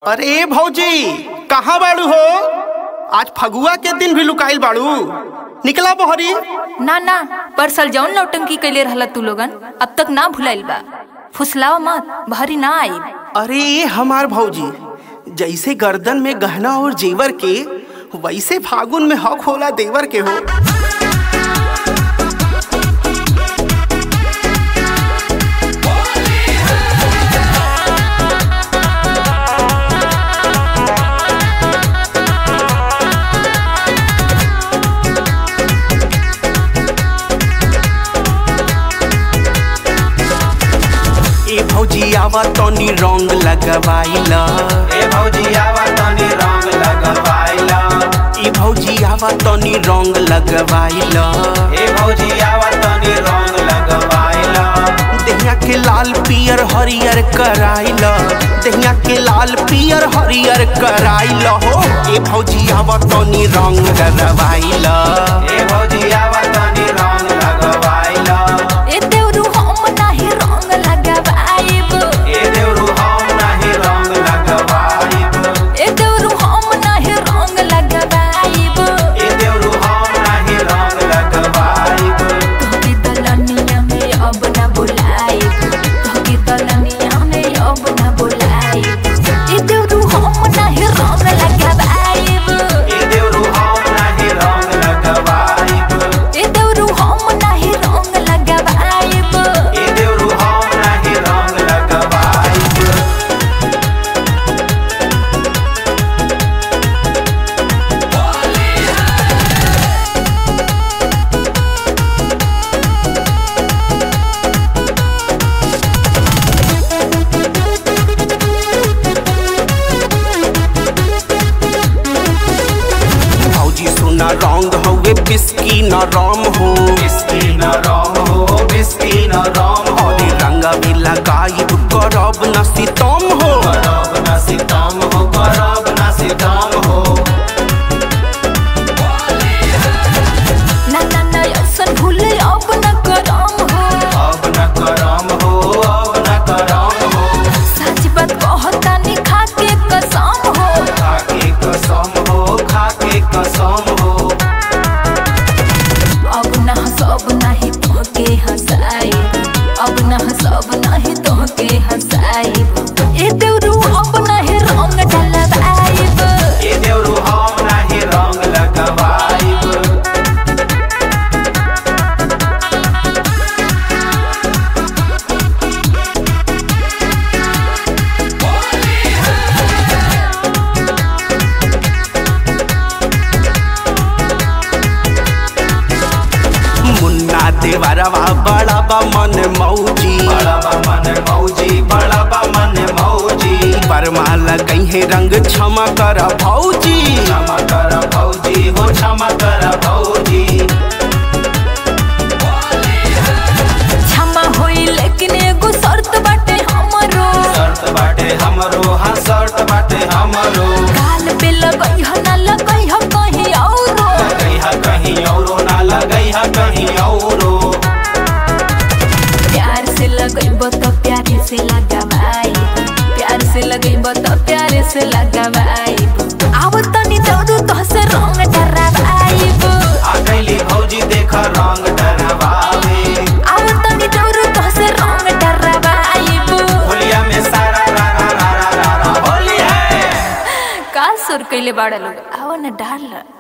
अरे भौजी कहाँ बाड़ू हो? आज फगुआ के दिन भी लुकाइल बाड़ू, निकला बहरी। ना ना परसल जौन नौटंकी कैले रहला तू लोगन अब तक ना भुलाइल बा। फुसलावा मत, बहरी ना आई। अरे हमार भौजी, जैसे गर्दन में गहना और जेवर के वैसे फागुन में हक होला देवर के हो। ए भौजी आवा तनी रंग लगवाइला, ए भौजी आवा तनी रंग लगवाइला, ए भौजी आवा तनी रंग लगवाइला, ए भौजी आवा तनी रंग लगवाइला। देहिया के लाल पियर हरियर कराइला, देहिया के लाल पियर हरियर कराइला हो। ए भौजी आवा तनी रंग लगवाइला, ए भौजी आवा तनी रंग लगवाइला। ए देवरू हम नाही रंग लगावाइब, ए देवरू हम नाही रंग लगवाइब, ए देवरू हम नाही रंग लगावाइब। ए देवरू हम नाही रंग लगवाइब। तोहके दलनिया में अब ना बुलाइब, तोहके दलनिया में अब ना बुलाइब। ए देवरू हम नाही रंग लगावाइब, ए देवरू हम नाही रंग लगवाइब, ए देवरू हम नाही रंग लगावाइब। ए देवरू हम नाही रंग लगवाइब। भौजी सुना रंग हवे बिस्की न राम हो। बिस्की न राम हो, बिस्की न राम हो, अरे रंगा भी लगाइब करब न सितम हो। करब न सितम हो, करब न सितम हो। ना ना ना ऐसन भूले अब न करम हो। अब न करम हो, अब न करम हो। सच बात कहतानी खाके कसम हो। खाके कसम हो, खाके कसम हो। अब ना सब नाही तोहके हंसाइब, अब ना सब नाही तोहके हंसाइब। ए देवरू अब नाही रंग डलवाइब, ए देवरू हम नाही रंग लगवाइब। मुन्ना देवरवा बड़ा बा मन मौजी, बड़ा बा मन मौजी, बड़ा बा मन मौजी। बरमा लगई है रंग क्षमा कर भौजी। क्षमा कर भौजी हो, क्षमा कर भौजी। क्षमा होई लेकिन एगो शर्त बाटे हमरो। शर्त बाटे हमरो, हाँ शर्त बाटे हमरो। गाल पे लगई ह ना लगई ह कहीं औरो। लगई हा कहीं औरो, ना लगई हा कहीं औरो। प्यार से लगइब तो प्यारे से लगावाइब, प्यार से लगइब तो प्यारे से लगावाइब। आव तनी दौड़ू तोहसे रंग डरावाइब, आ गइली भौजी देख रंग डरवावे। आव तनी दौड़ू तोहसे रंग डरावाइब। होलिया में सारा रा रा रा रा रा रा होली है। का सुर कइले बाड़ा लोग, आव न डाल।